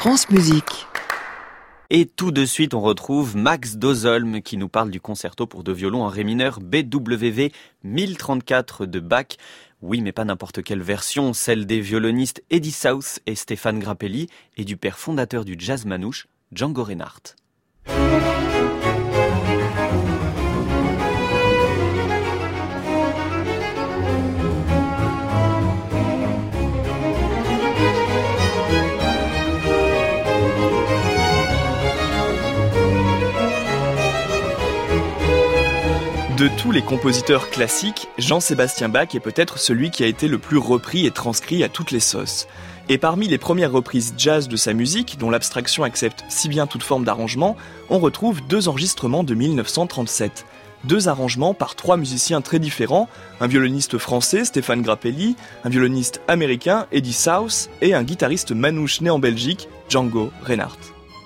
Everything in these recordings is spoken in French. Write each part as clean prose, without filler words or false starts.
France Musique. Et tout de suite, on retrouve Max Dozolm qui nous parle du concerto pour deux violons en ré mineur BWV 1034 de Bach. Oui, mais pas n'importe quelle version, celle des violonistes Eddie South et Stéphane Grappelli et du père fondateur du jazz manouche, Django Reinhardt. De tous les compositeurs classiques, Jean-Sébastien Bach est peut-être celui qui a été le plus repris et transcrit à toutes les sauces. Et parmi les premières reprises jazz de sa musique, dont l'abstraction accepte si bien toute forme d'arrangement, on retrouve deux enregistrements de 1937. Deux arrangements par trois musiciens très différents, un violoniste français, Stéphane Grappelli, un violoniste américain, Eddie South, et un guitariste manouche né en Belgique, Django Reinhardt.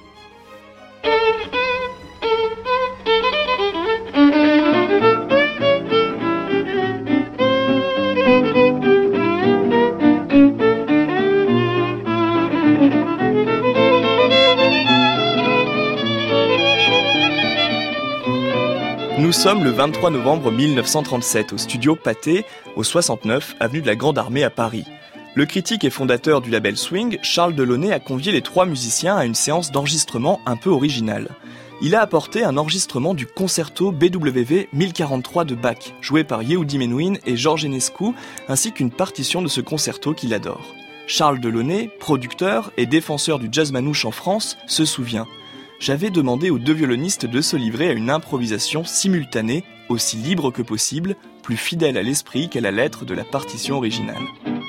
Nous sommes le 23 novembre 1937 au studio Pathé, au 69 avenue de la Grande Armée à Paris. Le critique et fondateur du label Swing, Charles Delaunay, a convié les trois musiciens à une séance d'enregistrement un peu originale. Il a apporté un enregistrement du concerto BWV 1043 de Bach, joué par Yehudi Menuhin et Georges Enescu, ainsi qu'une partition de ce concerto qu'il adore. Charles Delaunay, producteur et défenseur du jazz manouche en France, se souvient. J'avais demandé aux deux violonistes de se livrer à une improvisation simultanée, aussi libre que possible, plus fidèle à l'esprit qu'à la lettre de la partition originale.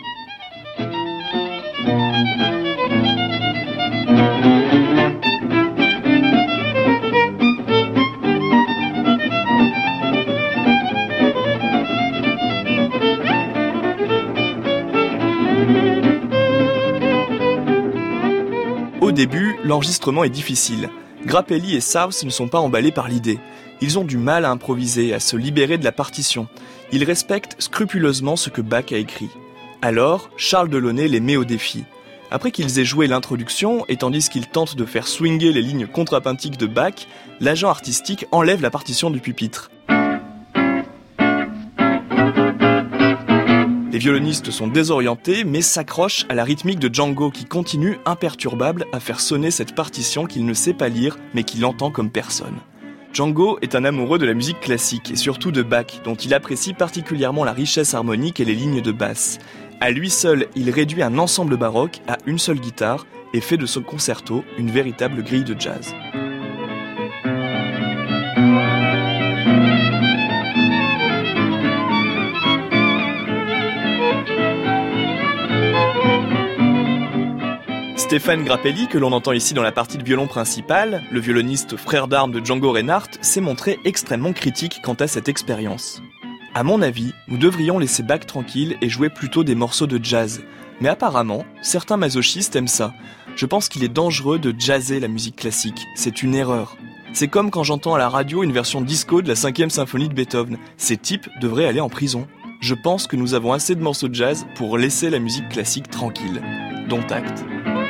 Au début, l'enregistrement est difficile. Grappelli et South ne sont pas emballés par l'idée. Ils ont du mal à improviser, à se libérer de la partition. Ils respectent scrupuleusement ce que Bach a écrit. Alors, Charles Delaunay les met au défi. Après qu'ils aient joué l'introduction, et tandis qu'ils tentent de faire swinger les lignes contrapuntiques de Bach, l'agent artistique enlève la partition du pupitre. Les violonistes sont désorientés, mais s'accrochent à la rythmique de Django qui continue, imperturbable, à faire sonner cette partition qu'il ne sait pas lire, mais qu'il entend comme personne. Django est un amoureux de la musique classique, et surtout de Bach, dont il apprécie particulièrement la richesse harmonique et les lignes de basse. À lui seul, il réduit un ensemble baroque à une seule guitare, et fait de ce concerto une véritable grille de jazz. Stéphane Grappelli, que l'on entend ici dans la partie de violon principale, le violoniste frère d'armes de Django Reinhardt, s'est montré extrêmement critique quant à cette expérience. À mon avis, nous devrions laisser Bach tranquille et jouer plutôt des morceaux de jazz. Mais apparemment, certains masochistes aiment ça. Je pense qu'il est dangereux de jazzer la musique classique. C'est une erreur. C'est comme quand j'entends à la radio une version disco de la 5e symphonie de Beethoven. Ces types devraient aller en prison. Je pense que nous avons assez de morceaux de jazz pour laisser la musique classique tranquille. Dont acte.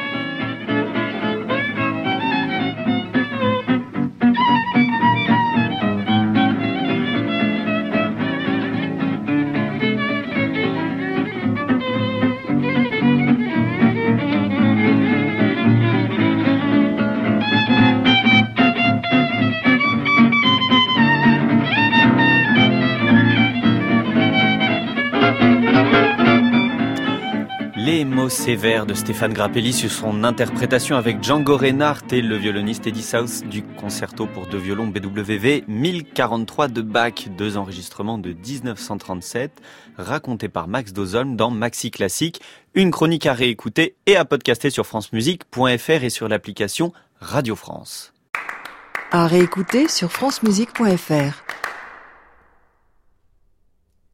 Les mots sévères de Stéphane Grappelli sur son interprétation avec Django Reinhardt et le violoniste Eddie South du concerto pour deux violons BWV 1043 de Bach, deux enregistrements de 1937, racontés par Max Dozolm dans Maxi Classique, une chronique à réécouter et à podcaster sur francemusique.fr et sur l'application Radio France. À réécouter sur francemusique.fr.